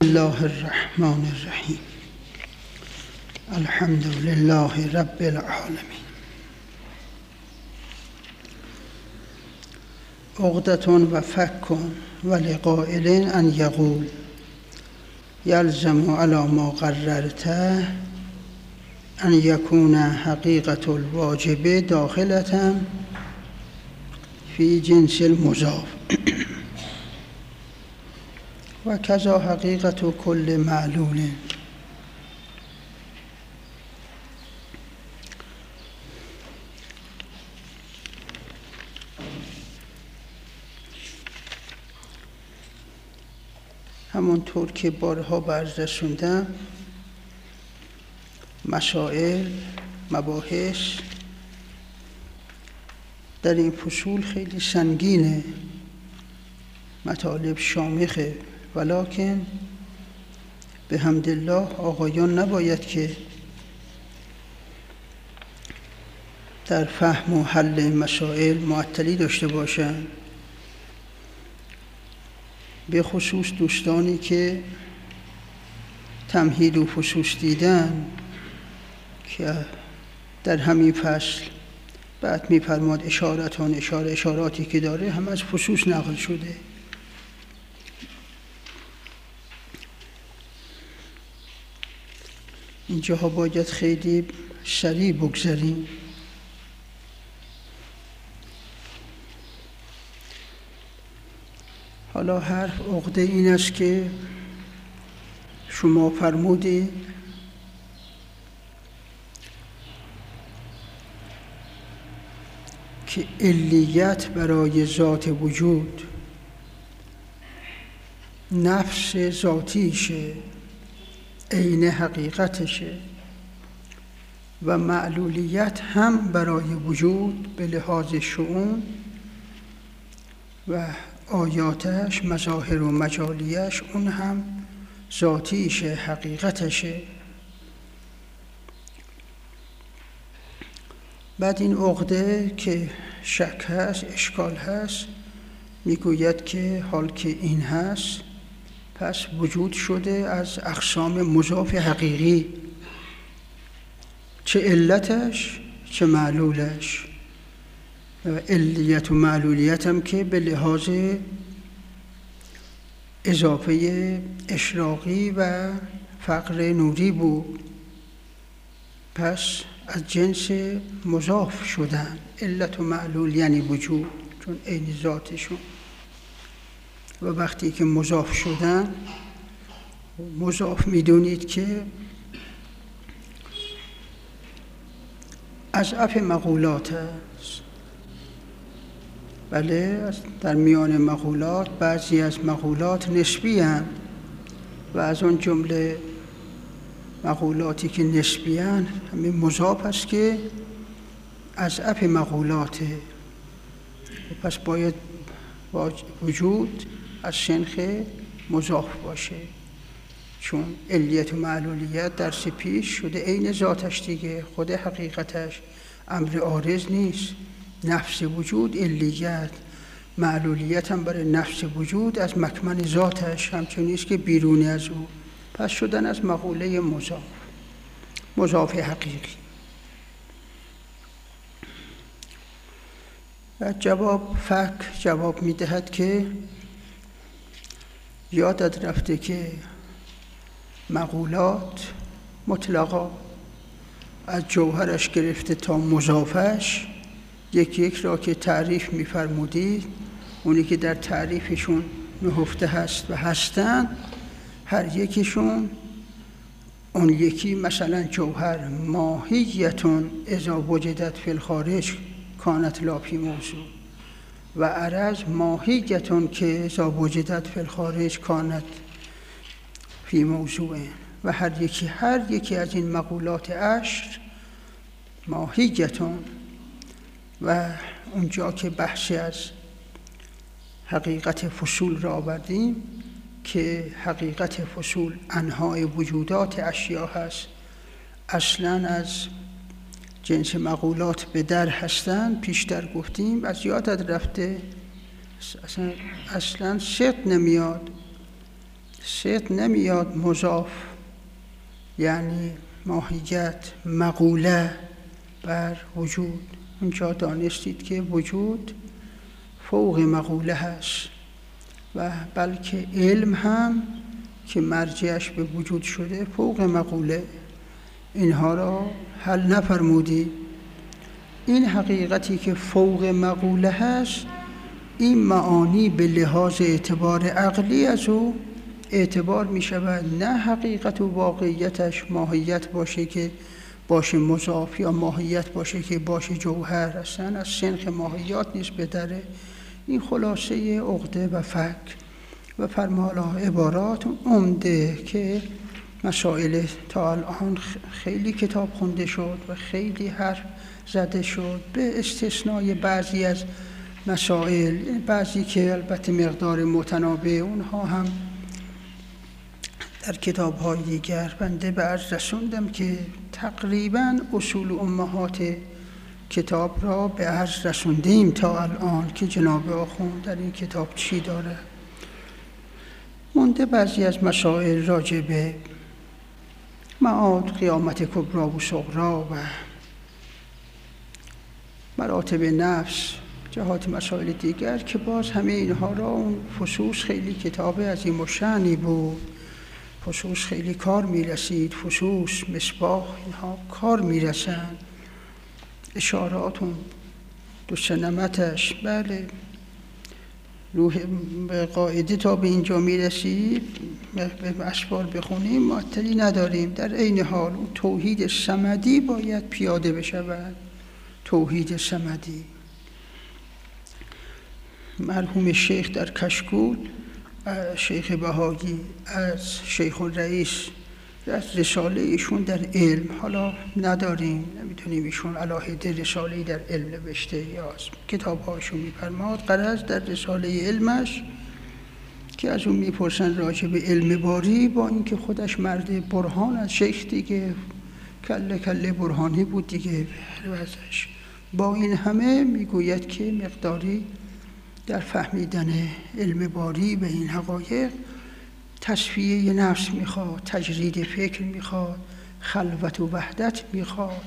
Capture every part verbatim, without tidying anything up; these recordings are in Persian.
الله الرحمن الرحیم. الحمد لله رب العالمین. عقدة و فک و لقائل ان یقول یلزم علی ما قررته ان یکون حقیقت الواجب داخلة فی جنس المضاف و کذا حقیقت کل معلول. همونطور که بارها برز رسوندم، مسائل، مباحث در این فصول خیلی سنگینه، مطالب شامخه، ولکن به حمدالله آقایان نباید که در فهم و حل این مسائل معطلی داشته باشند، به خصوص دوستانی که تمهید و فصوص دیدن که در همین فصل بعد می‌فرماد اشارتان اشاره اشاراتی که داره هم از فصوص نقل شده. اینجاها باید خیلی سریع بگذاریم. حالا حرف عقده این است که شما فرمودی که علیت برای ذات وجود نفس ذاتیشه، عین حقیقتشه، و معلولیت هم برای وجود به لحاظ شؤون و آیاتش، مظاهر و مجالیش، اون هم ذاتیشه، حقیقتشه. بعد این عقده که شک هست، اشکال هست، میگوید که حال که این هست پس وجود شده از اقسام مضاف حقیقی، چه علتش چه معلولش. و علیت و معلولیت هم که به لحاظ اضافه اشراقی و فقر نوری بود، پس از جنس مضاف شدن. علت و معلول یعنی وجود، چون عین ذاتشون. و وقتی که مضاف شدن، مضاف میدونید که اضعف مقولات است. بله، در میان مقولات بعضی از مقولات نسبی هستند و از اون جمله مقولاتی که نسبی هستند همین مضاف است که اضعف مقولاته. پس باید وجود از شنخ مضاف باشه، چون علیت و معلولیت درس پیش شده عین ذاتش دیگه، خود حقیقتش امر عارض نیست. نفس وجود علیت، معلولیت هم برای نفس وجود از مکمن ذاتش همچون نیست که بیرونی از او. پس شدن از مقوله مضاف، مضاف حقیقی. و جواب فک جواب میدهد که یادت رفته که مقولات مطلقا از جوهرش گرفته تا مضافش یک یک را که تعریف می‌فرمودید، اونی که در تعریفشون نهفته هست و هستند، هر یکیشون اون یکی، مثلا جوهر ماهیتون اذا وجدت فی الخارج کانت لا فی موضوع، و عرض ماهیتون که اذا وجدت فی الخارج کانت فی موضوع. و هر یکی هر یکی از این مقولات عشر ماهیتون. و اونجا که بحثی از حقیقت فصول را آوردیم که حقیقت فصول انواع وجودات اشیا هست، اصلاً از جنس مقولات به در هستند. پیشتر گفتیم، از یادت رفته اصلا, اصلاً صدق نمیاد. صدق نمیاد مضاف، یعنی ماهیت مقوله بر وجود. اونجا دانستید که وجود فوق مقوله هست و بلکه علم هم که مرجعش به وجود شده فوق مقوله. اینها را حل نفرمودی. این حقیقتی که فوق مقوله هست، این معانی به لحاظ اعتبار عقلی از او اعتبار می شود، نه حقیقت و واقعیتش ماهیت باشه که باشه مضاف یا ماهیت باشه که باشه جوهر. اصلا از سنخ ماهیات نیست بدره. این خلاصه عقده و فک و فرمالا عبارات عمده که مسائل تا الان خیلی کتاب خونده شد و خیلی حرف زده شد، به استثنای بعضی از مسائل، بعضی که البته مقدار متنابه، اونها هم در کتاب‌های دیگر بنده به عرض رسوندم که تقریباً اصول امهات کتاب را به عرض رسوندیم تا الان که جناب آخوند در این کتاب چی داره. مونده بعضی از مسائل راجع به معاد، قیامت کبری و صغری و مراتب نفس، جهات مسائل دیگر که باز همه اینها را اون فصوص خیلی کتاب عظیم الشأنی بود، فصوص خیلی کار میرسید، فصوص، مصباح، اینها کار میرسن، اشارات اون دو سنمتش. بله روح به قاعده تا به اینجا میرسید به اسفار بخونیم معطلی نداریم. در عین حال اون توحید صمدی باید پیاده بشود. توحید صمدی مرحوم شیخ در کشکول، شیخ بهایی از شیخ الرئیس از رساله ایشون در علم، حالا نداریم نمیتونیم ایشون علاهده رساله در علم نوشته یا کتاب هاشون میفرماد، غرض در رساله علمش که از اون میپرسن راجع به علم باری، با اینکه خودش مرد برهان از شیخ دیگه، کله کله برهانی بود دیگه وضعش، با این همه میگوید که مقداری در فهمیدن علم باری به این حقایق تصفیه نفس میخواد، تجرید فکر میخواد، خلوت و وحدت میخواد،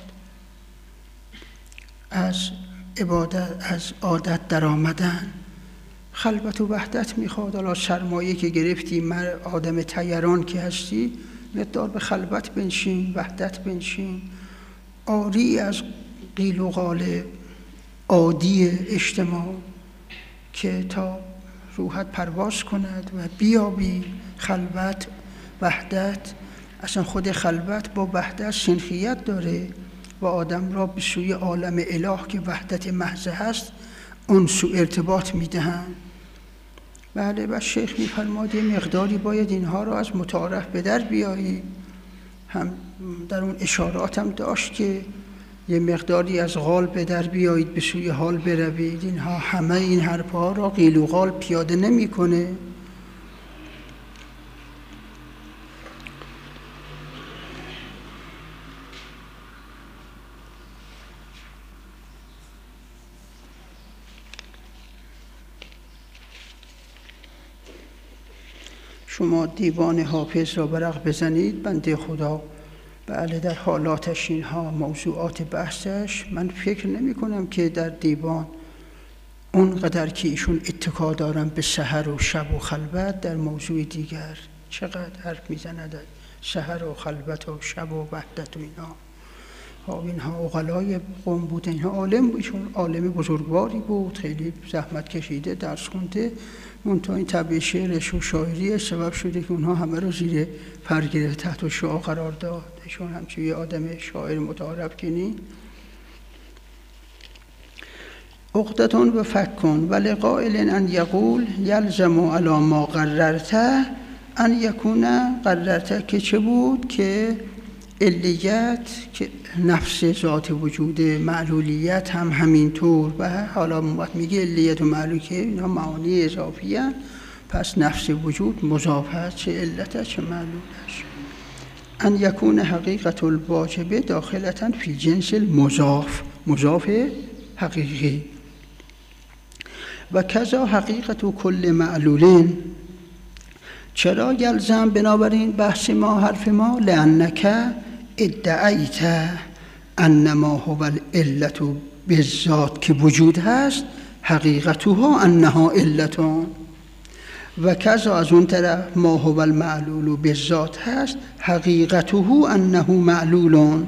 از عبادت از عادت در آمدن خلوت و وحدت میخواد. حالا سرمایه که گرفتی، مر آدم تیران که هستی، مقدار به خلوت بنشین، وحدت بنشین، آری از قیل و قال عادی اجتماع که تا روحت پرواز کند و بیابی خلوت، وحدت. اصلا خود خلوت با وحدت سنخیت داره و آدم را به سوی عالم اله که وحدت محض هست انس و ارتباط میدهند. بله و شیخ میفرماد یه مقداری باید اینها را از متعارف به در بیایی. هم در اون اشارات هم داشت که یه مقداری از قال به در بیایید، به سوی حال بروید. اینها همه این حرفها را قیل و قال پیاده نمی کنه. شما دیوان حافظ را برق بزنید، بنده خدا بله در حالاتش اینها موضوعات بحثش، من فکر نمی کنم که در دیوان اونقدر که ایشون اتکا دارن به سحر و شب و خلوت، در موضوع دیگر چقدر حرف میزند سحر و خلوت و شب و وحدت و اینا. ها اینها عقلای قوم بود، اینها عالم بود، ایشون عالم بزرگواری بود، خیلی زحمت کشیده، درس خونده، منتها این طبع شعرش و شاعریش سبب شده که اونها همه رو زیر پر گرفت، تحت شعاع قرار داد. ایشون همچون یه آدم شاعر متعارف کنی. عقدتون و فکن و لقائل ان یقول یلزم علی ما قررته ان یکون قررته، که چه بود؟ که علیت که نفس ذات وجود، معلولیت هم همینطور، و حالا وقت میگه علیت و معلول که اینا معانی اضافی هست، پس نفس وجود مضاف هست، چه علت چه معلولش. ان یکون حقیقت الواجبه داخلتاً فی جنس المضاف، مضاف حقیقی. و کذا حقیقت کل معلولین چرا یلزم؟ بنابراین بحث ما، حرف ما، لأنک ادعیت انما هو العلت بالذات که وجود هست، حقیقتها انها علتون، و کذا از اون طرف ما هو المعلول بالذات هست، حقیقته انه معلولون.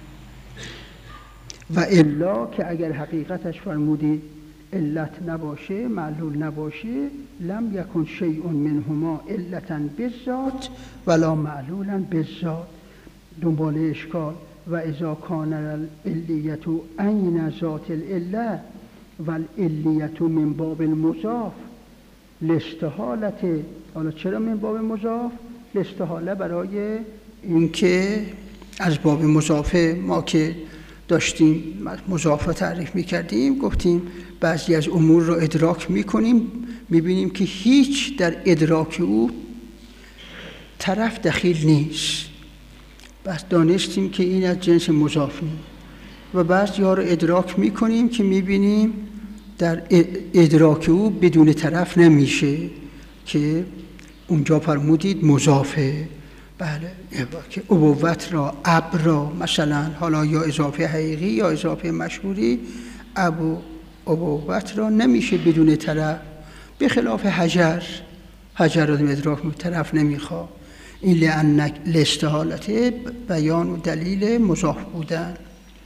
و الا که اگر حقیقتش فرمودید علت نباشه، معلول نباشه، لم یکن شیء منهما علتا بالذات ولا معلولا بالذات. دنبال اشکال و اذا کان العلیت عین ذات العله و العلیت من باب المضاف لاستحالت. حالا چرا من باب مضاف؟ لاستحاله برای اینکه از باب مضافه ما که داشتیم مضافه تعریف میکردیم، گفتیم بعضی از امور رو ادراک میکنیم، میبینیم که هیچ در ادراک او طرف دخیل نیست، بس دانستیم که این از جنس مضاف نیست. و بعضی ها رو ادراک میکنیم که میبینیم در ادراک او بدون طرف نمیشه، که اونجا فرمودید مضافه. بله، که ابوت را، اب را مثلا، حالا یا اضافه حقیقی یا اضافه مشهوری، ابو ابوت را نمیشه بدون طرف، به خلاف حجر. حجر را ادراک طرف نمیخواد. این لأن لاستحالت بیان و دلیل مضاف بودن.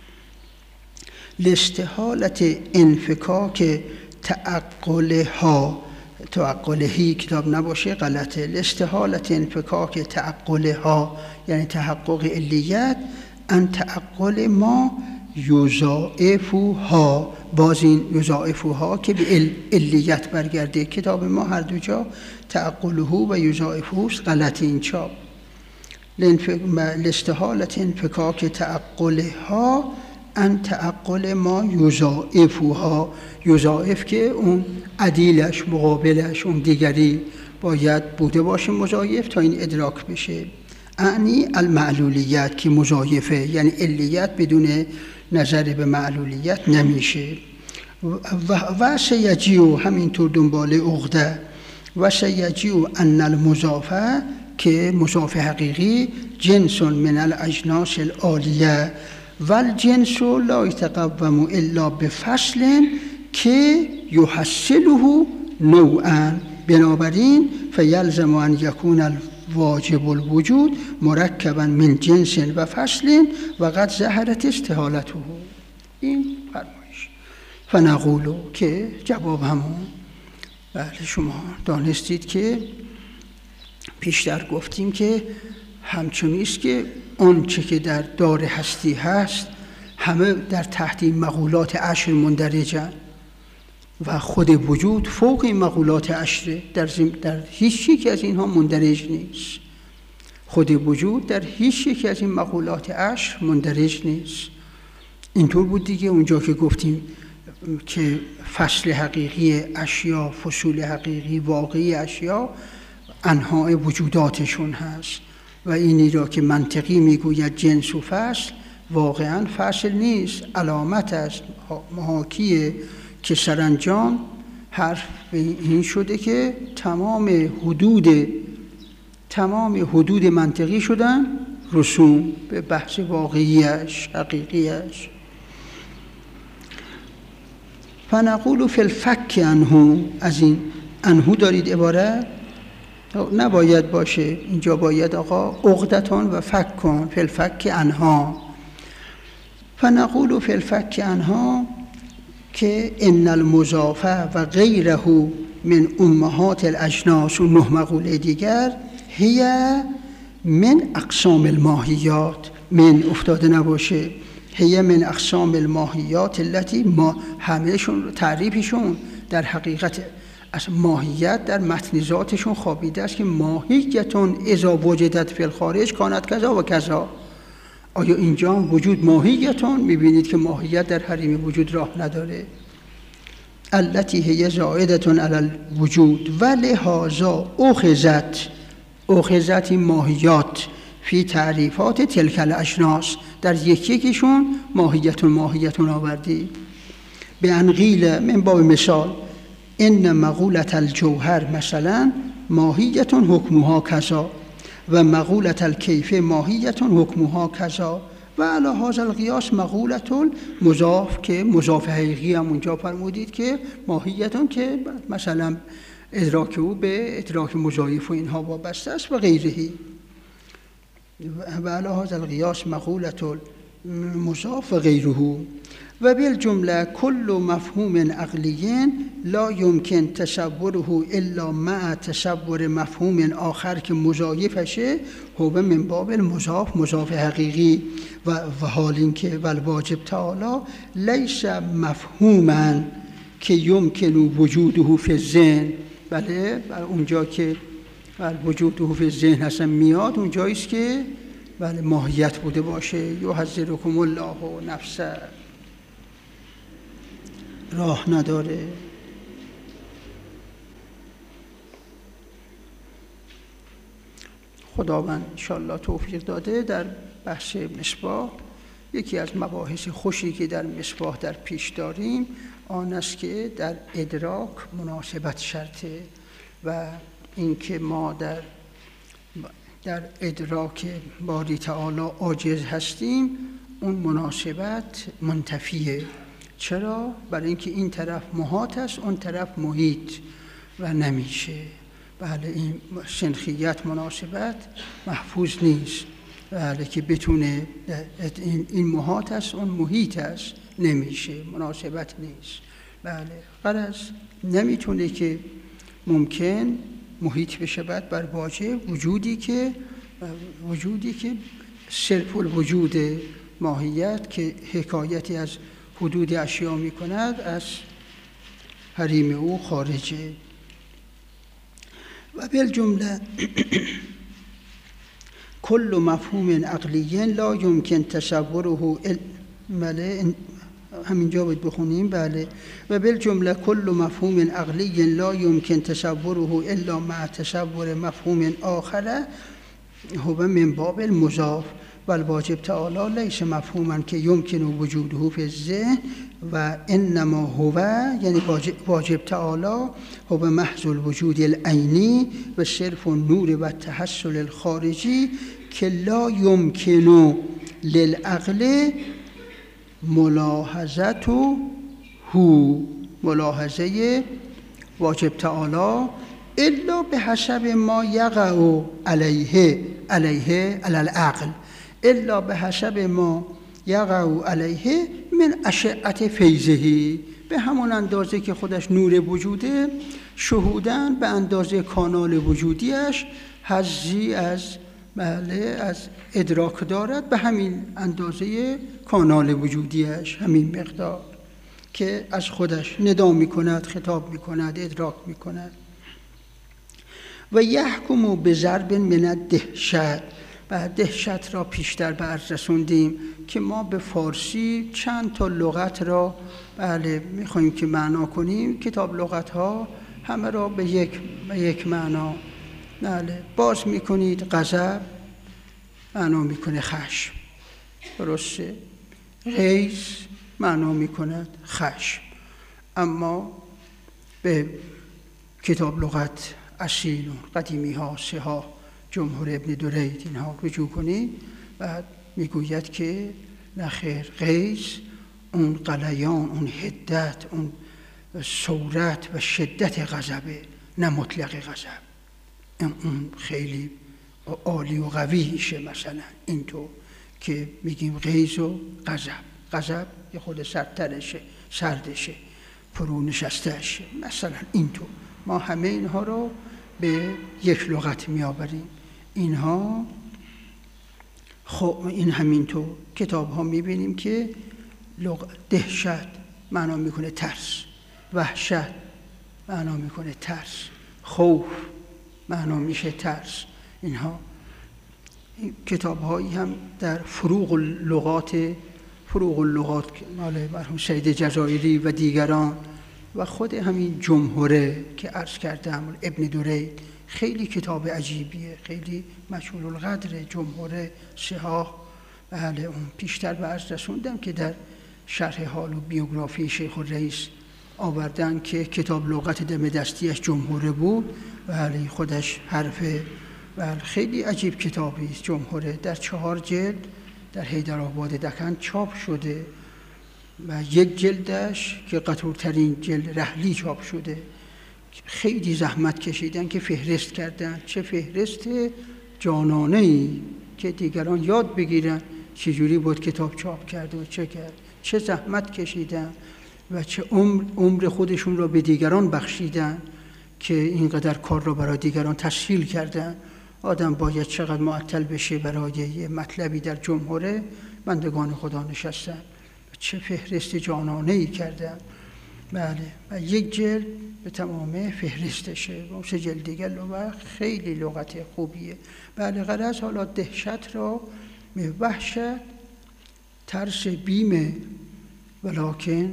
لاستحالت انفکاک تعقلها، تعقلهی کتاب نباشه غلطه، لاستحالت انفکاک تعقلها یعنی تحقق علیت، ان تعقل ما یضاعفها، باز این یضاعفها که به علیت برگرده، کتاب ما هر دو جا تعقله و یضاعفه غلط این چاپ. لاستحالت انفکاک تعقلها ان تعقل ما یضاعفها، یضاعف که اون عدیلش، مقابلش، اون دیگری باید بوده باشه مضاعف تا این ادراک بشه. اعنی المعلولیت که مضاعفه، یعنی علیت بدون نظر به معلولیت نمیشه. و سیجیو همینطور دنبال عقده، و سیجیو ان المضافه که مضاف حقیقی جنس من الاجناس العالیه و الجنس لا یتقوم الا بفصل که یحصله نوعا، بنابراین فیلزم ان یکون الواجب الوجود مرکبا من جنس و فصل و قد ظهرت استحالته. این فرمایش. فنقولو که جواب همون، بله شما دانستید که پیشتر گفتیم که همچنیست که اون چه که در دار هستی هست همه در تحت این مقولات عشر مندرجن و خود وجود فوق این مقولات عشره، در, در هیچ یک از اینها مندرج نیست. خود وجود در هیچ یک از این مقولات عشر مندرج نیست. اینطور بود دیگه اونجا که گفتیم که فصل حقیقی اشیا، فصول حقیقی واقعی اشیا انواع وجوداتشون هست و اینی را که منطقی میگوید جنس و فصل، واقعا فصل نیست، علامت است، محاکیه، که سرانجام حرف به این شده که تمام حدود تمام حدود منطقی شدن رسوم به بحث واقعیش، حقیقیش. فنقول فی الفک عنه، از این عنه دارید عبارت نباید باشه، اینجا باید آقا عقدتان و فک کن، فی الفک عنها. فنقول فی الفک عنها که ان المضافه و غیره من امهات الاجناس و نه مقوله دیگر هی من اقسام الماهیات، من افتاده نباشه، هی من اقسام الماهیات التي ما همهشون تعریفشون در حقیقت از ماهیت در متن ذاتشون خوابیده است که ماهیتون اذا وجدت فی الخارج کانت کذا و کذا. آیا اینجا وجود ماهیتون؟ میبینید که ماهیت در حریم وجود راه نداره. التي هي زائدة على الوجود و لهذا اخذت، اخذت این ماهیات فی تعریفات تلک الاجناس، در یکی یکیشون ماهیتون ماهیتون آوردی. به ان قیل من باب مثال ان مقولة الجوهر مثلا ماهیت حکمها کذا و مقولة الکیف ماهیت حکمها کذا و علی هذا القیاس مقولة المضاف که مضاف حقیقی هم اونجا فرمودید که ماهیتون که مثلا ادراک او به ادراک مضاعف و اینها وابسته است و غیره. و علی هذا القیاس مقولة المضاف و غیره. و بالجمله کل مفهوم عقلی لا یمکن تصوره الا مع تصور مفهوم آخر که مضاعفشه هو من باب المضاف مضاف حقیقی و و حال اینکه والواجب تعالی لیس مفهوما که یمکن وجوده فی الذهن. بله اونجا که وجوده فی الذهن هستن میاد اونجایی است که بله ماهیت بوده باشه. یحذرکم الله نفسه راه نداره. خداوند انشاءالله توفیق داده. در بحث مصباح یکی از مباحث خوشی که در مصباح در پیش داریم آن است که در ادراک مناسبت شرطه و اینکه ما در در ادراک باری تعالی عاجز هستیم اون مناسبت منتفیه. چرا؟ برای اینکه این طرف محاط است اون طرف محیط و نمیشه. بله این سنخیت مناسبت محفوظ نیست. بله که بتونه این محاط است اون محیط است نمیشه مناسبت نیست. بله غرض نمیتونه که ممکن محیط بشه بعد بر واجب وجودی که وجودی که صرف الوجود ماهیت که حکایتی از حدود اشیا می کند از حریم او خارجه. و بالجمله کل مفهوم عقلی لا یمکن تصوره بله همینجا باید بخونیم. بله و بالجمله کل مفهوم عقلی لا یمکن تصوره الا مع تصور مفهوم آخر هو من باب المضاف و الواجب تعالی لیس مفهوما که یمکن وجوده فی الذهن و انما هو یعنی واجب تعالی هو محض الوجود العینی و صرف النور و التحصل الخارجی که لا یمکن للعقل ملاحظته ملاحظه واجب تعالی الا به حسب ما یقع علیه علیه علی العقل الا به حسب ما یقع علیه من اشعت فیضه به همون اندازه که خودش نور وجوده شهودن به اندازه کانال وجودیش حظی از بله از ادراک دارد به همین اندازه کانال وجودیش همین مقدار که از خودش ندا می کند خطاب می کند ادراک می کند. و یحکم به ضرب من الدهشت و دهشت را پیشتر به عرض رسوندیم که ما به فارسی چند تا لغت را بله میخوایم که معنا کنیم. کتاب لغت ها همه را به یک به یک معنا بله باز میکنید. غضب معنا میکنه خشم درسته. غیظ معنا میکند خشم. اما به کتاب لغت اصیل قدیمی ها سه ها جمهور ابن درید اینها رجوع کنید بعد میگوید که نخیر غیظ اون قلیان اون حدت اون صورت و شدت غضبه نه مطلق غضب. اون خیلی عالی و قویشه. مثلا اینطور که میگیم غیظ و غضب غضب یه خود سردترشه سردشه فرو نشستهشه. مثلا اینطور ما همه اینها رو به یک لغت میآوریم. اینها خب این همینطور کتاب ها میبینیم که لغ... دهشت معنا میکنه ترس، وحشت معنا میکنه ترس، خوف معنا میشه ترس. اینها کتاب هایی هم در فروغ اللغات فروغ اللغات مال مرحوم سید جزایری و دیگران و خود همین جمهوره که عرض کردم ابن درید خیلی کتاب عجیبیه، خیلی مجهول القدر. جمهوره صحاح بله اون پیشتر به عرض رسوندم که در شرح حال و بیوگرافی شیخ الرئیس آوردن که کتاب لغت دم دستیش جمهوره بود، ولی خودش حرفه. ولی خیلی عجیب کتابی است جمهوره، در چهار جلد در حیدرآباد دکن چاپ شده و یک جلدش که قطورترین جلد رحلی چاپ شده. خیلی زحمت کشیدن که فهرست کردن، چه فهرست جانانه‌ای که دیگران یاد بگیرن چجوری بود کتاب چاپ کرد و چه کرد، چه زحمت کشیدن و چه عمر, عمر خودشون را به دیگران بخشیدن که اینقدر کار را برای دیگران تسهیل کردن. آدم باید چقدر معطل بشه برای یه مطلبی در جمهوره. بندگان خدا نشستن چه فهرست جانانه‌ای کردن. بله، و یک جلد به تمامه فهرستشه و سه جلد دیگر لغت خیلی لغت خوبیه. بله، غرض حالا دهشت را به وحشت، ترس، بیمه، ولکن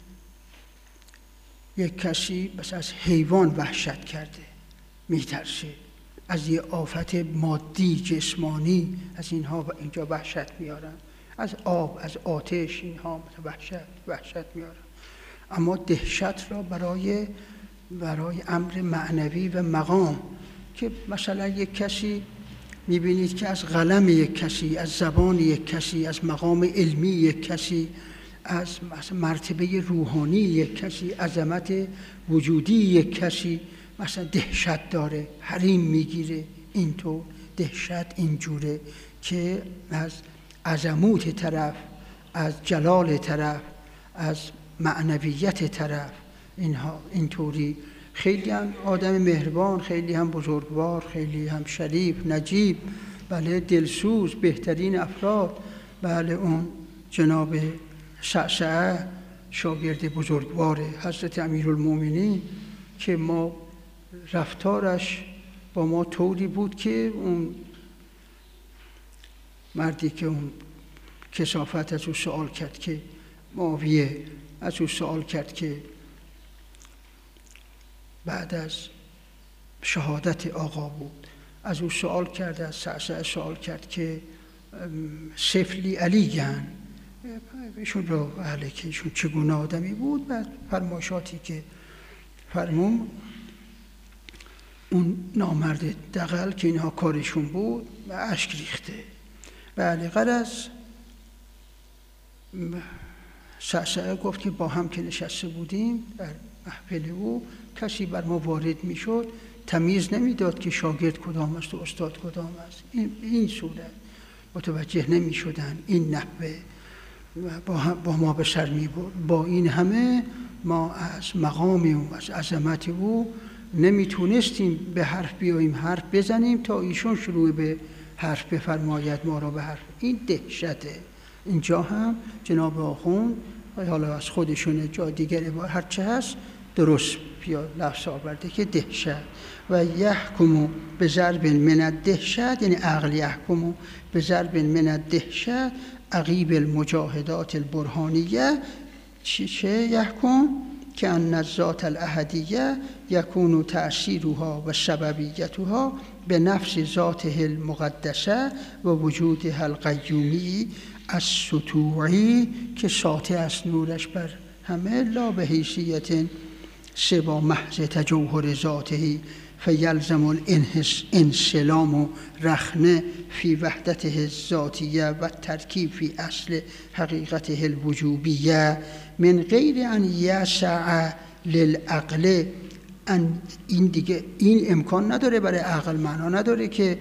یک کسی بس از حیوان وحشت کرده، میترسه از یه آفت مادی جسمانی، از اینها و اینجا وحشت میارن، از آب، از آتش، اینها وحشت وحشت میارن. اما دهشت را برای برای امر معنوی و مقام، که مثلا یک کسی میبینید که از قلم یک کسی، از زبان یک کسی، از مقام علمی یک کسی، از مرتبه روحانی یک کسی، عظمت وجودی یک کسی مثلا دهشت داره، حریم میگیره. اینطور دهشت اینجوره که از عظمت طرف، از جلال طرف، از معنویت طرف، اینها اینطوری. خیلی هم آدم مهربان، خیلی هم بزرگوار، خیلی هم شریف، نجیب، بله، دلسوز، بهترین افراد. بله، اون جناب صعصعه شاگرد بزرگوار حضرت امیرالمومنین که ما رفتارش با ما طوری بود که اون مردی که اون کثافت از او سوال کرد که معاویه از او سوال کرد که بعد از شهادت آقا بود، از او سوال کرد، از صعصعه سوال کرد که سفلی علیگن، ایشون رو اهله که ایشون چگونه آدمی بود. بعد فرمایشاتی که فرمون اون نامرد دغل که اینها کارشون بود و اشک ریخته. بله، غرض صعصعه گفت که با هم که نشسته بودیم در محفل او، کسی بر ما وارد می شد تمیز نمیداد که شاگرد کدام است و استاد کدام است. این, این صورت متوجه نمی شدن، این نحوه با, با ما به سر می برد. با این همه ما از مقام او، از عظمت او نمیتونستیم به حرف بیاییم، حرف بزنیم تا ایشون شروع به حرف بفرماید ما را به حرف. این دهشته. اینجا هم جناب آخوند حالا از خودشون جا دیگر هر چه هست درست بیا لفظ آورده که دهشت و یحکمو به ضرب من الدهشت، یعنی عقل یحکمو به ضرب من الدهشت عقیب المجاهدات البرهانیه. چه یحکم؟ که ان الذات الاحدیه یکون تأثیرها و سببیتها به نفس ذاته المقدسه و وجودها القیومی از سطوعی که ساطع است نورش بر همه، لا به حیثیت سوا محض تجوهر ذاته فیلزم الانسلام رخنه فی وحدته الذاتیه و ترکیب فی اصل حقیقته الوجوبیه من غیر ان یسع للعقل. این دیگه این امکان نداره برای عقل، معنا نداره که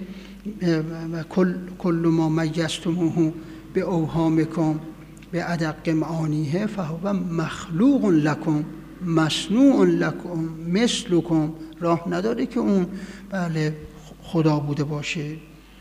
کل کل ما میزتموه به اوهامکم به ادق معانیه فهو مخلوق لکم مصنوع لکم مثلکم. راه نداره که اون بله خدا بوده باشه.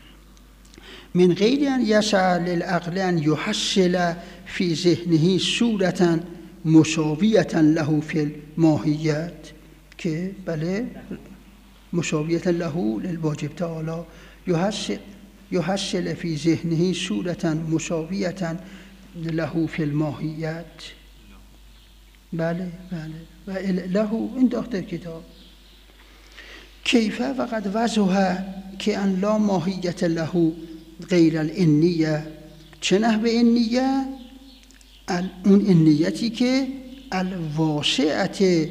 من غیر ان یسع للعقل ان یحصل فی ذهنه صورتا مساویة له فی الماهیت، که بله مساویة له للواجب تعالی یحصل یحصل فی ذهنه صورتا مساویة له فی الماهیت. بله بله و له این داخل کتاب کیفه وقد وضح که ان لا ماهیت له غیر الانیه. چه نحوه انیه؟ اون انیتی که الواسعت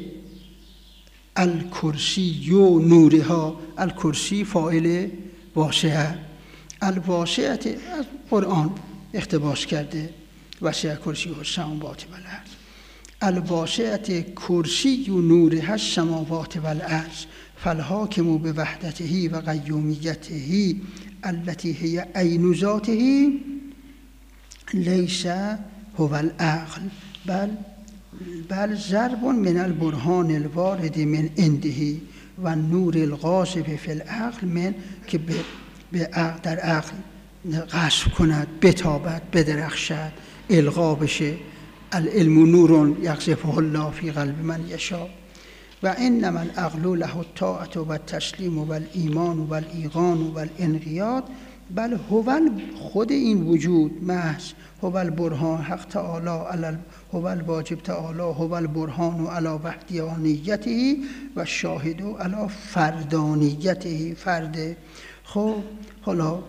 الکرسی و نورها، الکرسی فاعل واسعه، الواسعت از قرآن اقتباس کرده، وسع کرسی السماوات و الارض، الواسعت کرسی و نورها السماوات و الارض فالحاکم به وحدته و قیومیته التي هي عین ذاته لیس هو العقل بل بل ضرب من البرهان الوارد من عنده و نور الغاصب فی العقل من که به در عقل غصب کند، بتابد، بدرخشد، القا بشه. العلم نور یقذفه الله فی قلب من یشاء و انما العقل له الطاعة و التسلیم و الایمان و الایقان و الانقیاد بل هو خود این وجود محض هو البرهان حق تعالی هو الواجب تعالی هو البرهان علی وحدانیته و شاهد علی فردانیته فرد. خب حالا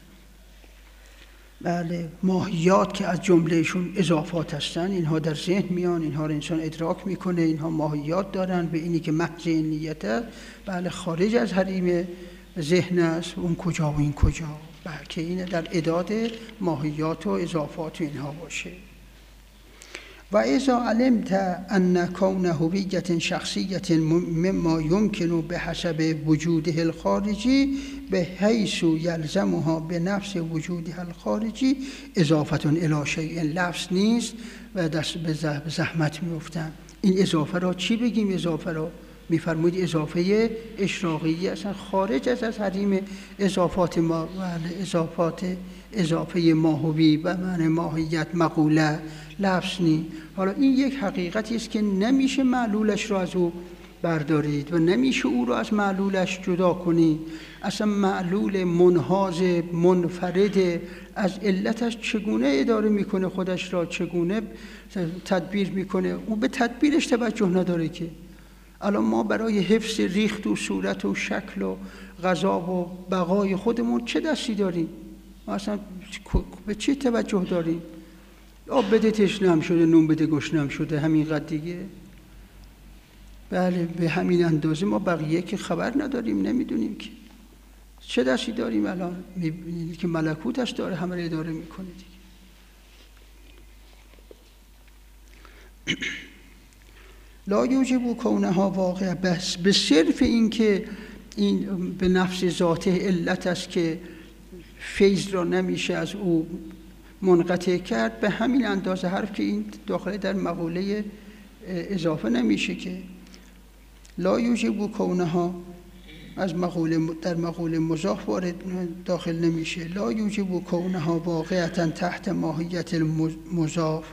بله ماهیات که از جملهشون اضافات هستن، اینها در ذهن میان، اینها رو انسان ادراک میکنه، اینها ماهیات دارن به اینی که محض نیته بله خارج از حریم ذهن است، اون کجا و این کجا، بلکه این در اعداد ماهیات و اضافات و اینها باشه. و اذا علمت ان کون هویت شخصیت مما یمکن به حسب وجوده الخارجی به حیث یلزمها به نفس وجوده الخارجی اضافه الی شیء، لفظ نیست و دست به زحمت میافتن. این اضافه را چی بگیم؟ اضافه را میفرمود اضافه اشراقی، اصلا خارج از از حریم اضافات ما، اضافات اضافه ماهوی و معنی ماهیت مقوله لفظ نی. حالا این یک حقیقتی است که نمیشه معلولش را از او بردارید و نمیشه او را از معلولش جدا کنید. اصلا معلول منحاز منفرد از علتش چگونه اداره میکنه خودش را، چگونه تدبیر میکنه، او به تدبیرش توجه نداره که. الان ما برای حفظ ریخت و صورت و شکل و غذا و بقای خودمون چه دستی داریم؟ ما اصلا به چی توجه داریم؟ آب بده تشنم شده، نون بده گشنم شده، همینقدر دیگه. بله به همین اندازه ما بقیه که خبر نداریم، نمیدونیم که چه دستی داریم. الان میبینید که ملکوتش داره همه رو اداره میکنه دیگه. لا یوجب کونها واقع، بس به صرف این که این به نفس ذاته علت است که فیض را نمیشه از او منقطع کرد، به همین اندازه حرف که این داخل در مقوله اضافه نمیشه که لا یوجب کونها از مقوله در مقوله مضاف وارد داخل نمیشه. لا یوجب کونها واقعتا تحت ماهیت المضاف.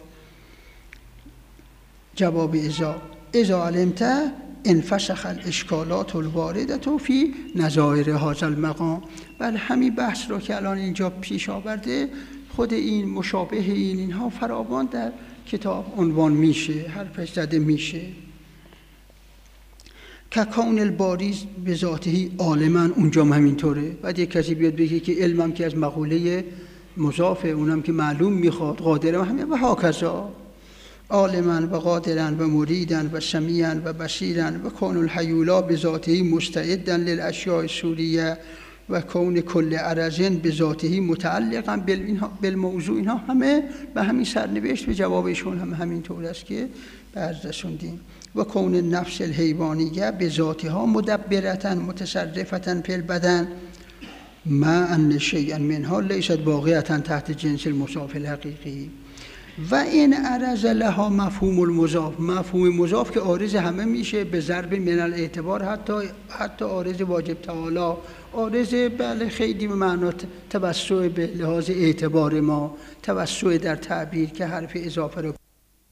جواب اذا اذا علمت انفسخ الاشکالات الوارده فی نظائر هذا المقام. بله همین بحث را که الان اینجا پیش آورده، خود این مشابه این اینها فراوان در کتاب عنوان میشه، حرفش زده میشه. که کون الباریز به ذاته عالما، اونجا هم همینطوره. بعد یک کسی بیاد بگه که علمم که از مقوله مضافه، اونم که معلوم میخواد، قادرم همین و هاکذا، عالما و قادرا و مریدا و سمیعا و بصیرا و کون الحیولا به ذاته مستعدا للاشیاء السوریه و کون کل عرض به ذاته متعلقا بالموضوع. اینها همه به همین سرنوشت به جوابشون هم همین طور است که برز رسوندیم. و کون نفس الحیوانیه به ذاتها مدبرتا متصرفتا فی البدن ما ان شیئا منها لیست واقعتا تحت جنس المضاف الحقیقی. و این عرض لها مفهوم المضاف، مفهوم مضاف که عارض همه میشه به ضرب من الاعتبار، حتی حتی عارض واجب تعالی، عارض بله خیلی به معنی توسع به لحاظ اعتبار ما، توسع در تعبیر که حرف اضافه رو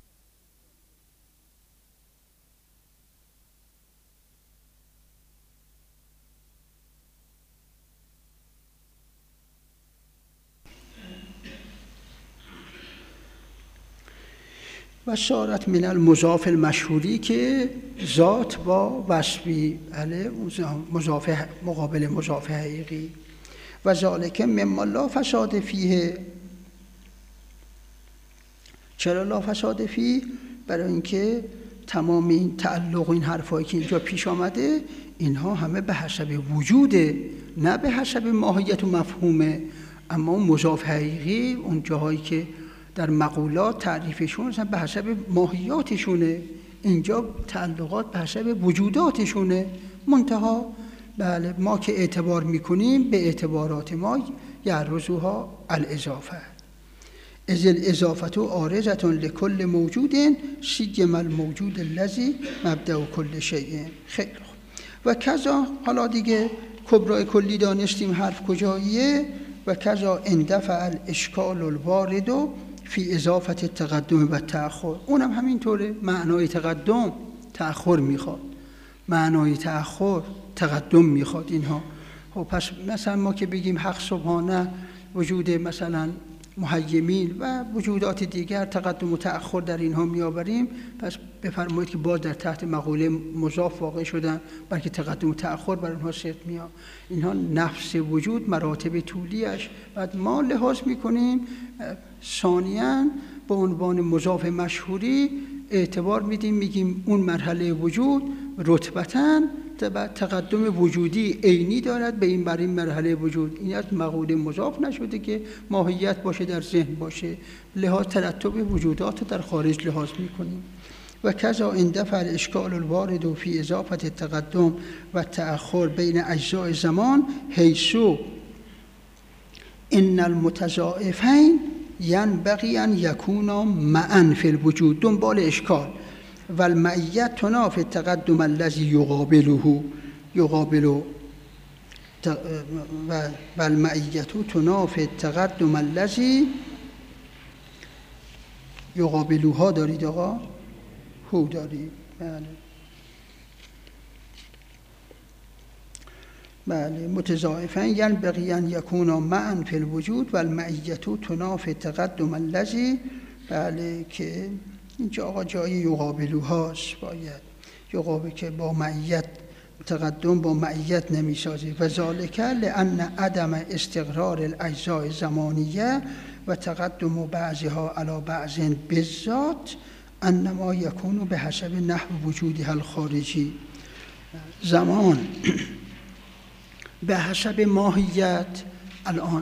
و شارت من المضاف المشهوری که ذات با وصفی علیه مضاف مقابل مضاف حقیقی. و ذالک مما لا فساد فیه. چرا لا فساد فیه؟ برای اینکه تمام این تعلق و این حرفایی که اینجا پیش آمده اینها همه به حسب وجوده، نه به حسب ماهیت و مفهومه. اما اون مضاف حقیقی اون جاهایی که در مقولات تعریفشون به حسب ماهیاتشونه، اینجا تعلقات به حسب وجوداتشونه. منتها بله ما که اعتبار میکنیم به اعتبارات ما یعرضها الاضافه، اذ الاضافه عارضه لکل موجود سیما الموجود الذی مبدأ کل شیء. خیلی خوب. و کذا، حالا دیگه کبرای کلی دانستیم حرف کجاییه. و کذا اندفع الاشکال الوارد فی اضافه تقدم و تأخر، اونم همینطوره. معنای تقدم تأخر میخواد، معنای تأخر تقدم میخواد اینها. خب پس مثلا ما که بگیم حق سبحانه وجود مثلا محیمین و وجودات دیگر تقدم و تأخر در اینها میآوریم، پس بفرمایید که باز در تحت مقوله مضاف واقع شدن، بلکه تقدم و تأخر بر اونها صدق میاد. اینها نفس وجود مراتب طولیش بعد ما لحاظ میکنیم. ثانیاً به عنوان مضاف مشهوری اعتبار میدیم، میگیم اون مرحله وجود رتبتاً تقدم وجودی عینی دارد به این بر این مرحله وجود. این از مقوله مضاف نشده که ماهیت باشه در ذهن باشه، لحاظ ترتب وجودات در خارج لحاظ میکنیم. و کذا اندفع الاشکال الوارد فی اضافه التقدم و تأخر بین اجزاء زمان حیث ان المتضاعفین ینبغی ان یکونا معا فی الوجود، دنبال اشکال. و المعیت تنافی التقدم الذی یقابله یقابل و المعیت تنافی التقدم الذی یقابلها دارید آقا؟ هو دارید. بله بله متضاعفین ینبغی ان یکونا معا فی الوجود و المعیت تنافی التقدم الذی، بله که اینجا آقا جای یقابلوهاست، باید یقابل که با معیت تقدم با معیت نمیسازه. و ذالک لان عدم استقرار الاجزاء الزمانیه و تقدم بعضها علی بعض بالذات انما یکون به حسب نحو وجودها الخارجی. زمان به حسب ماهیت، الان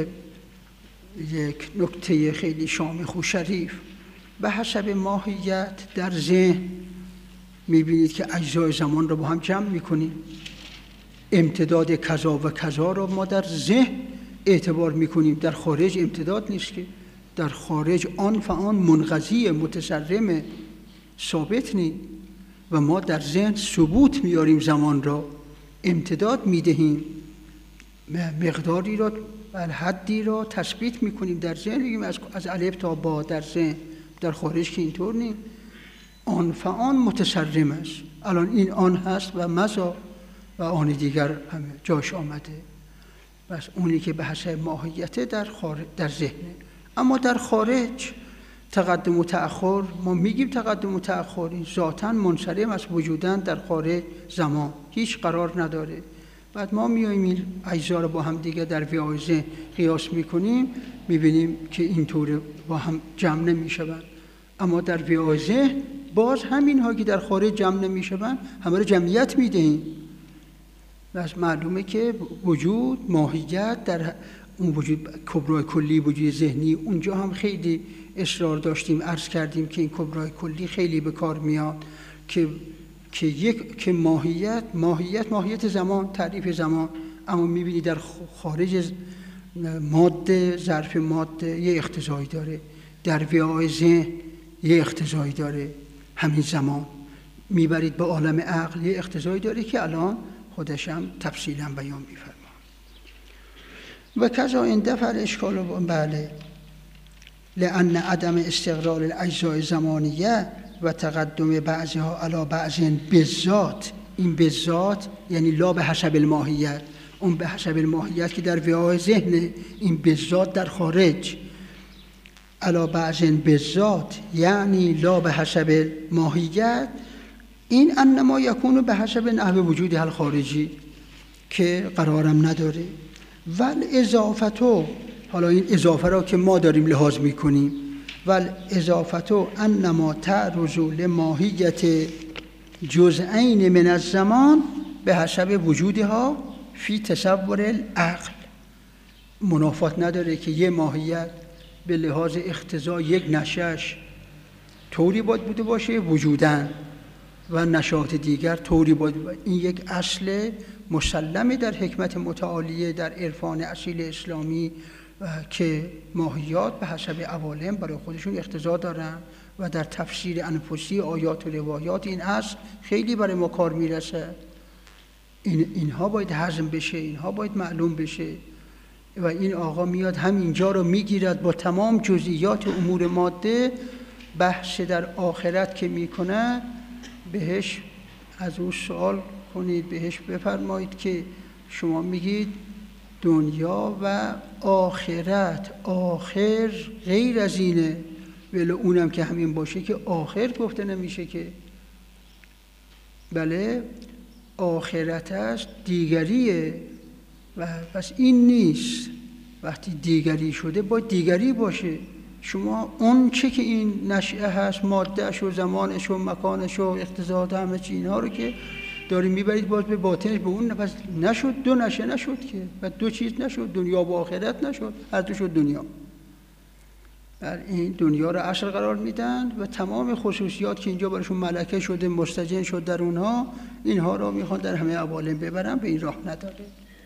یک نکته خیلی شامخ و شریف، به حسب ماهیت در ذهن میبینید که اجزای زمان رو با هم جمع میکنیم. امتداد کذا و کذا رو ما در ذهن اعتبار میکنیم، در خارج امتداد نیست که، در خارج آن فآن منقضی متسرم ثابت نیست و ما در ذهن ثبوت میاریم، زمان را امتداد میدهیم، مقداری را حدی را تثبیت میکنیم در ذهن، میگیم از از الف تا با در ذهن. در خارج که اینطور نیست، آن فآن متسرم است. الان این آن هست و مزا و آن دیگر همه جاش آمده، بس اونی که به حسب ماهیت در خارج در ذهنه. اما در خارج تقدم و تأخر، ما میگیم تقدم و تأخر این ذاتاً منصرم از وجودن در خارج زمان، هیچ قرار نداره. بعد ما میایم این اجزا رو با هم دیگه در ویای ذهن قیاس میکنیم، میبینیم که اینطور با هم جمع نمیشوند. اما در ویای ذهن باز همین ها که در خارج جمع نمیشوند همه رو جمعیت میدهیم. بس معلومه که وجود ماهیت در اون وجود کبرای کلی وجود ذهنی، اونجا هم خیلی اصرار داشتیم، عرض کردیم که این کبرای کلی خیلی به کار میاد که که یک که ماهیت ماهیت ماهیت زمان، تعریف زمان، اما میبینی در خارج ماده، ظرف ماده یه اقتضایی داره، در ویای ذهن یه اقتضایی داره، همین زمان میبرید به عالم عقل یه اقتضایی داره که الان خودش هم تفصیلا بیان میفرما. و کذا اندفع الاشکال، بله لأن عدم استقرار الاجزاء زمانیه و تقدم بعضها علی بعض بالذات، این بالذات یعنی لا به حسب الماهیت، اون به حسب الماهیت که در ویای ذهن، این بالذات در خارج علی بعض بالذات یعنی لا به حسب ماهیت، این انما یکون به حسب نحو وجود الخارجی که قرارم نداره. ول اضافتو، حالا این اضافه را که ما داریم لحاظ میکنیم، و اضافت انما تعرض لماهیت جزئین من الزمان به حسب وجودها فی تصور العقل. منافات نداره که یه ماهیت به لحاظ اقتضا یک نشأش طوری باید بوده باشه وجودن و نشاط دیگر طوری باید بوده. این یک اصل مسلمه در حکمت متعالیه در عرفان اصیل اسلامی که ماهیات به حسب عوالم برای خودشون اقتضا دارن و در تفسیر انفسی آیات و روایات این اصل خیلی برای ما کار میرسه. این اینها باید هضم بشه، اینها باید معلوم بشه و این آقا میاد همینجا رو میگیرد با تمام جزئیات امور ماده. بحث در آخرت که میکنه بهش از او سوال کنید، بهش بفرمایید که شما میگید دنیا و آخرت، آخر غیر از اینه، ولی اونم که همین باشه که آخر گفته نمیشه که. بله آخرت است، دیگریه و پس این نیست. وقتی دیگری شده باید دیگری باشه. شما اون چه که این نشأه هست، مادهش و زمانش و مکانش و اقتضاعات همه چی اینها رو که داریم میبرید باز به باطنش به اون. پس نشد، دو نشه نشد که و دو چیز نشد، دنیا و آخرت نشد، هر دو شد دنیا. بر این دنیا رو اصل قرار میدن و تمام خصوصیات که اینجا براشون ملکه شده مستجن شد در اونها، اینها رو میخوان در همه عوالم ببرن، به این راه نداره.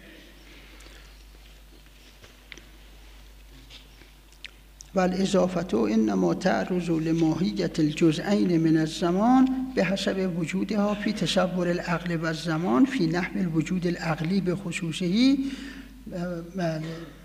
والاضافه انما تعرض لماهیت الجزئین من الزمان به حسب وجودها فی تصور العقل و الزمان فی نحو الوجود العقلی به خصوصه. بله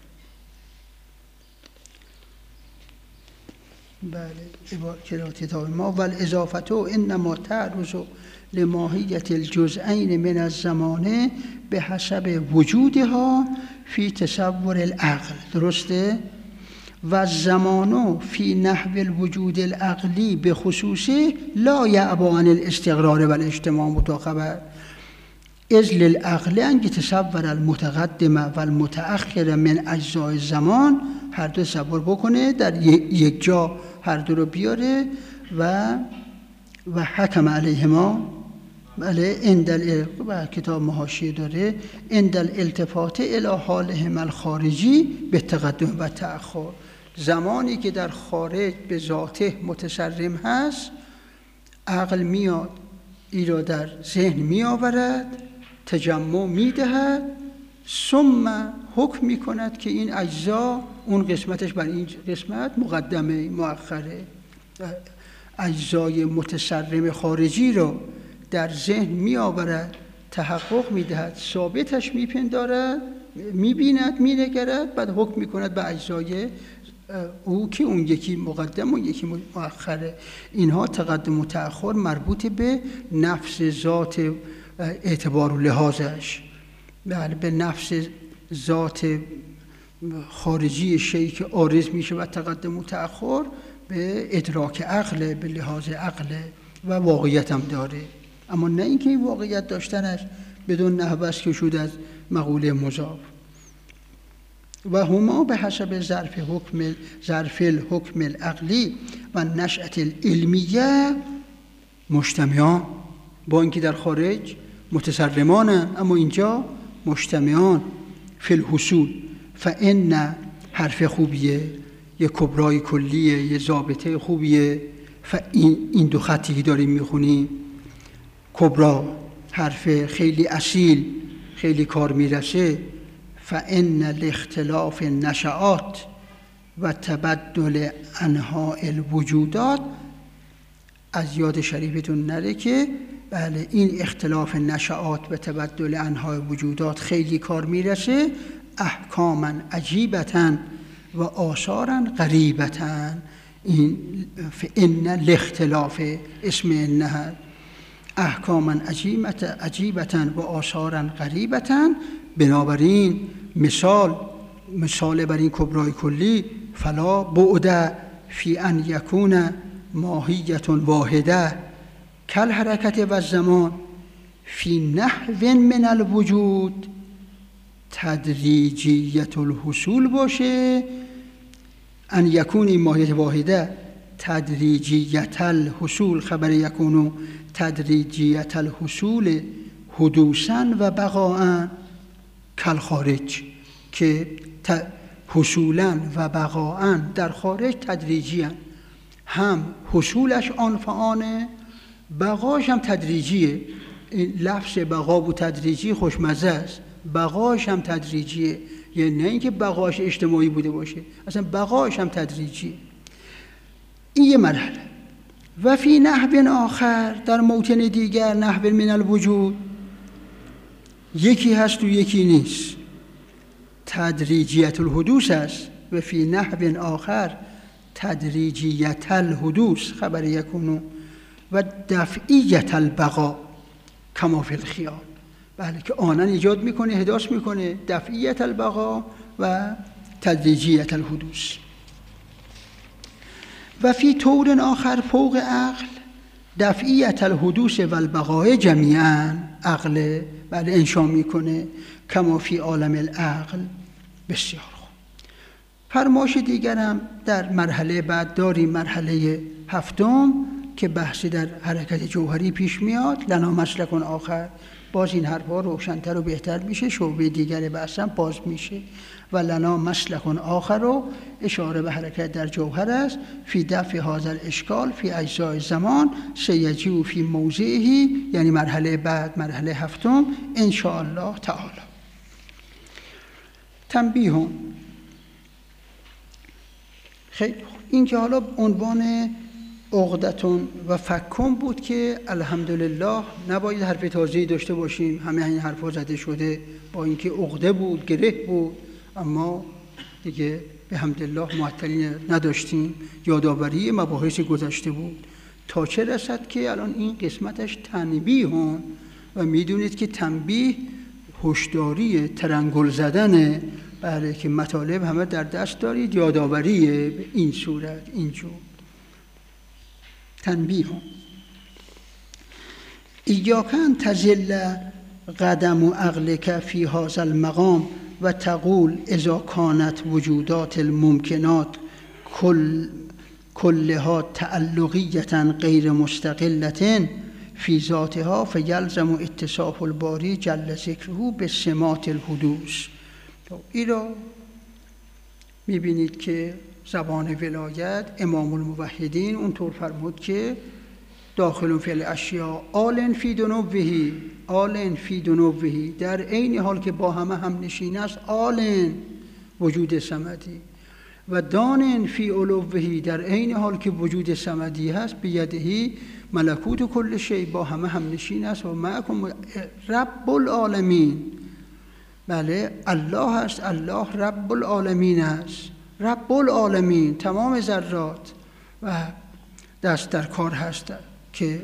بله کتاب ما والاضافه انما تعرض لماهیت الجزئین من الزمان به حسب وجودها فی تصور العقل. درسته؟ و زمانو فی نحو الوجود العقلی به خصوصه لا یعبا عن الاستقرار و الاجتماع متخبر از للعقل ان یتصور المتقدم و المتأخر من اجزاء زمان. هر دو تصور بکنه در یک جا هر دو رو بیاره و و حکم علیهما. بله اندل و کتاب محاشیه داره اندل التفات الی حالهم الخارجی به تقدم و تأخر. زمانی که در خارج به ذاته متصرم هست، عقل میاد ای را در ذهن می آورد، تجمع می دهد، ثم حکم می کند که این اجزا اون قسمتش بر این قسمت مقدمه مؤخره. اجزای متصرم خارجی را در ذهن می آورد، تحقق می دهد، ثابتش می پندارد، می بیند، می نگرد، بعد حکم می کند به اجزای او که اون یکی مقدم و یکی مؤخره. اینها تقدم و تأخر مربوط به نفس ذات اعتبار و لحاظش، بله به نفس ذات خارجی شیء که عارض میشه و تقدم و تأخر به ادراک عقل، به لحاظ عقل و واقعیت هم داره. اما نه اینکه این واقعیت داشتنش بدون نحو است که شده از مقوله مضاف. و هما به حسب ظرف حکم ظرف الحکم العقلی و نشأت العلمیه مجتمعان. با اینکه در خارج متصرمانه اما اینجا مجتمعان. فی الحصول فان حرف خوبیه، یه کبرای کلیه، یه ضابطه خوبیه. فاین این دو خطی که داریم میخونیم، کبرا حرف خیلی اصیل، خیلی کار میرسه. فان الاختلاف النشآت و تبدل انواع الوجودات. از یاد شریفتون نره که بله این اختلاف نشآت و تبدل انواع وجودات خیلی کار میرسه. احکاما عجیبتن و آثارا غریبتن. این فان الاختلاف اسم انها احکاما عجیبتن و آثارا غریبتن. بنابراین مثال مثال بر این کبرای کلی فلا بعد فی ان یکون ماهیت واحده کل حرکت و زمان فی نحو من الوجود تدریجیت الحصول باشه ان یکون این ماهیت واحده تدریجیت الحصول، خبر یکونو تدریجیت الحصول حدوثا و بقاء کالخارج، که حصولا و بقاء در خارج تدریجی هن. هم حصولش آن فعانه، بقاش هم تدریجیه. لفظ بقا و تدریجی خوشمزه است، بقاش هم تدریجیه، یعنی نه اینکه بقاش اجتماعی بوده باشه، اصلا بقاش هم تدریجیه. این یه مرحله. و فی نحو آخر، در موطن دیگر، نحو من الوجود، یکی هست و یکی نیست، تدریجیت الحدوث است. و فی نحو آخر تدریجیت الحدوث، خبر یکونو، و دفعیت البقا کما فی الخیال. بله، که آنن ایجاد میکنه، حداث میکنه، دفعیت البقا و تدریجیت الحدوث. و فی طور آخر فوق عقل دفعیت الحدوث و البقاء جمیعا، عقل بله انشا میکنه، کما فی عالم العقل. بسیار خوب. فرمایش دیگرم در مرحله بعد داریم، مرحله هفتم که بحثی در حرکت جوهری پیش میاد. لنا مسلک آخر، باز این حرفا روشن‌تر و بهتر میشه، شعبه دیگر بحثم باز میشه. و لنا مسلک آخر رو اشاره به حرکت در جوهر است. فی دفع هذا الاشکال فی اجزاء زمان سیجیء فی موضعه، یعنی مرحله بعد، مرحله هفتم ان شاء الله تعالی. تنبیه. خیلی این که حالا عنوان عقدتون و فکم بود که الحمدلله نباید حرف تازه‌ای داشته باشیم، همه این حرفا زده شده، با اینکه عقده بود، گره بود، اما دیگه به حمدالله معطلی نداشتیم. یادآوری مباحث گذشته بود تا چه رسد که الان این قسمتش تنبیه هون و میدونید که تنبیه هشداری، ترنگل زدنه. بله، که مطالب همه در دست دارید، یادآوریه به این صورت، اینجور. تنبیه ایاک ان تزل قدم عقلک فی هذا المقام و تقول اذا کانت وجودات الممکنات کل کلها تعلقیة غیر مستقلة فی ذاتها فیلزم اتصاف الباری جل ذکره به سمات الحدوث. این را میبینید که زبان ولایت امام الموحدین اونطور فرمود که داخل فی الاشیاء آلن فی دنوه، آلن فی دنوه، در عین حال که با همه هم نشین است، آلن وجود صمدی، و دانن فی علوه، در عین حال که وجود صمدی هست، بیدهی ملکوت کل شیء، با همه هم نشین است، و معکم رب العالمین. بله، الله هست، الله رب العالمین است، رب العالمین، تمام ذرات و دست در کار هست که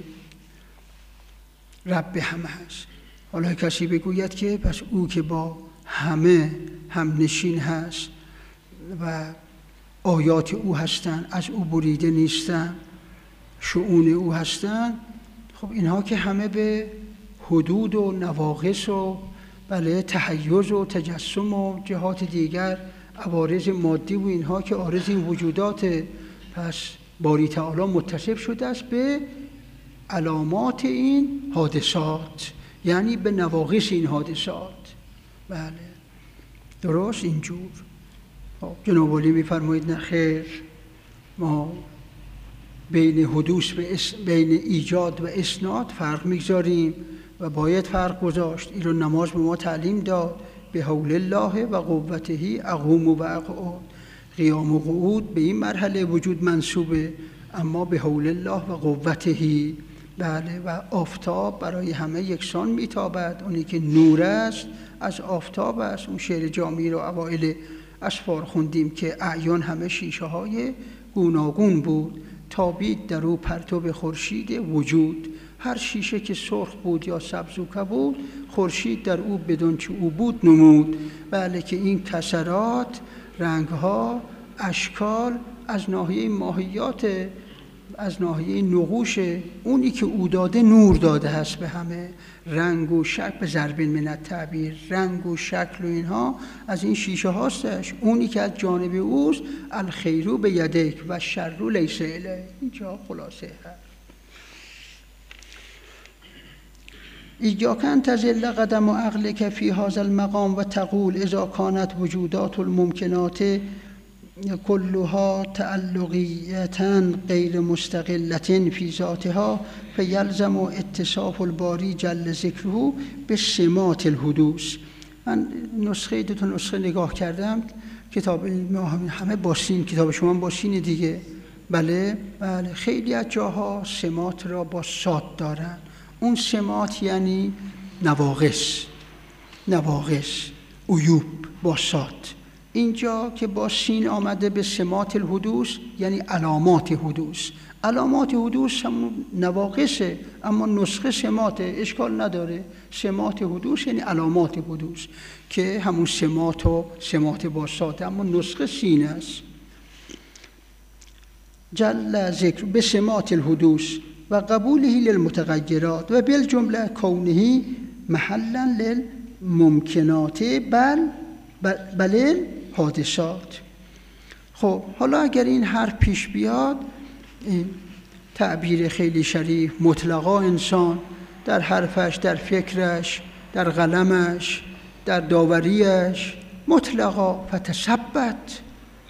رب همه هست. حالا کسی بگوید که پس او که با همه هم نشین هست و آیات او هستند، از او بریده نیستن، شؤون او هستند، خب اینها که همه به حدود و نواقص و بله تحیز و تجسم و جهات دیگر، عوارض مادی و اینها که عارض این وجودات، پس باری تعالی متصف شده است به علامات این حادثات، یعنی به نواقص این حادثات. بله درست اینجور. جناب عالی می‌فرمایید نه خیر، ما بین حدوث و اس... بین ایجاد و اسناد فرق میگذاریم و باید فرق گذاشت. این رو نماز به ما تعلیم داد. به حول الله و قوته اقوم و اقعد. قیام و قعود به این مرحله وجود منصوبه، اما به حول الله و قوته. بله، و آفتاب برای همه یکسان میتابد، اونی که نور است از آفتاب است. اون شعر جامی رو اوائل اسفار خوندیم که اعیان همه شیشه های گوناگون بود، تابید در او پرتو خورشید وجود. هر شیشه که سرخ بود یا سبز و کبود، خورشید در او بدون چه او بود نمود. بله، که این کسرات، رنگها، اشکال از ناحیه ماهیات از ناحیه نقوش اونی که او داده نور داده هست به همه، رنگ و شکل به ضرب من التعبیر، رنگ و شکل و اینها از این شیشه هاستش. اونی که از جانب اوست الخیرو به یدک و شر لیس الیه. اینجا خلاصه هست. ایاک ان تزل قدم عقلک فی هذا المقام و تقول اذا کانت وجودات الممکنات کلها تعلقیتا غیر مستقلة فی ذاتها فیلزم اتصاف الباری جل ذکره به سمات الحدوث. من نسخه دو تا نسخه نگاه کردم، کتاب ما همه باسین، کتاب شما باسین دیگه. بله بله، خیلی از جاها سمات را با صاد دارن. اون سمات یعنی نواقص، نواقص عیوب با صاد. اینجا که با سین آمده به سمات الحدوث یعنی علامات حدوث. علامات حدوث همون نواقصه، اما نسخه سماته، اشکال نداره. سمات حدوث یعنی علامات حدوث که همون سمات و سمات با صاد، اما نسخه سین است. جل ذکر به سمات الحدوث و قبوله للمتغیرات و بالجمله کونه محلا للممکنات بل بل حادثات. خب حالا اگر این حرف پیش بیاد، این تعبیر خیلی شریف، مطلقا انسان در حرفش، در فکرش، در قلمش، در داوریش، مطلقا فتثبت،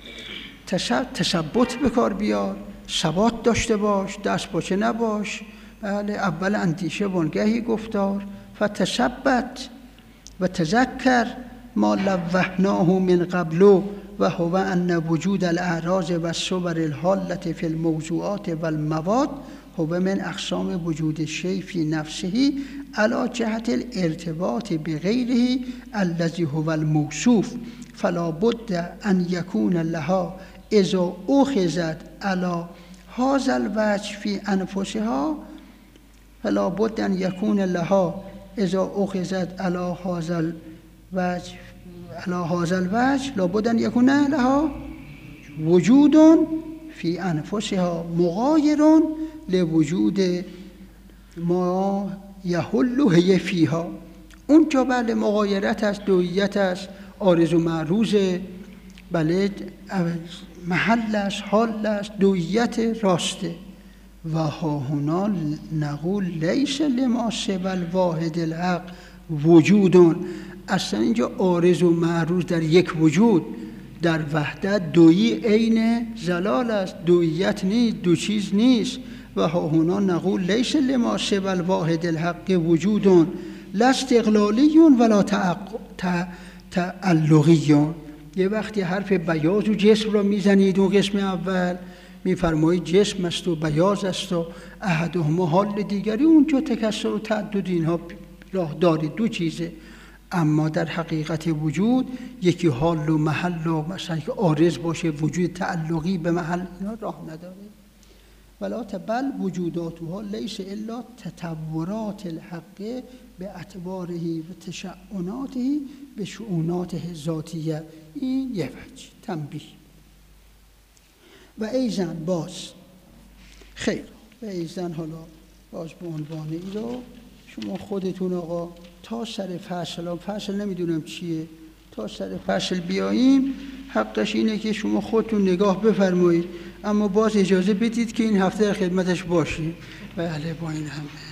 تثبت به کار بیار، ثبات داشته باش، دست باچه نباش. بله، اول اندیشه وانگهی گفتار. فتثبت و تذکر ما لوحناه من قبل و هو ان وجود الاعراض و الصور الحالة فی الموضوعات و المواد هو من اقسام وجود الشیء فی نفسه علی جهت الارتباط بغیره الذی هو الموصوف فلا بد ان یکون لها اذا اخذت علی هذا الوجه فی انفسها فلا بد ان یکون لها اذا اخذت علی هذا الوجه علی هذا الوجه لابد ان یکون لها وجود فی انفسها مغایر لوجود ما یحل هی فیها. اونجا بله مغایرت است، دویت است، عارض و معروض، بله محل است، حال است، دویت راسته. و ها هنا نقول لیس لما سوى الواحد الحق وجودون. اصلا اینجا عارض و معروض در یک وجود، در وحدت دویی عین زلال است، دویت نیست، دو چیز نیست. و ها هنا نقول لیس لما سوى الواحد الحق وجودون لا استقلالی ولا تعلقی. یه وقتی حرف بیاض و جسم را میزنید اون قسم اول، میفرمایید جسم است و بیاض است و احدهما حال دیگری، اونجا تکسر و تعدد اینها راه دارید، دو چیزه. اما در حقیقت وجود یکی حال و محل و مثلا که عارض باشه، وجود تعلقی به محل، اینا راه نداره. ولا تبل وجوداتها لیس الا تطورات الحق به اعتباره و تشعناته به شؤوناته ذاتیه. این یه وجه تنبیه. و ایزن باز خیر و ایزن حالا باز به عنوان ای رو شما خودتون آقا تا سر فصل، فصل نمیدونم چیه، تا سر فصل بیاییم، حقش اینه که شما خودتون نگاه بفرمایید، اما باز اجازه بدید که این هفته در خدمتش باشیم. بله با این همه.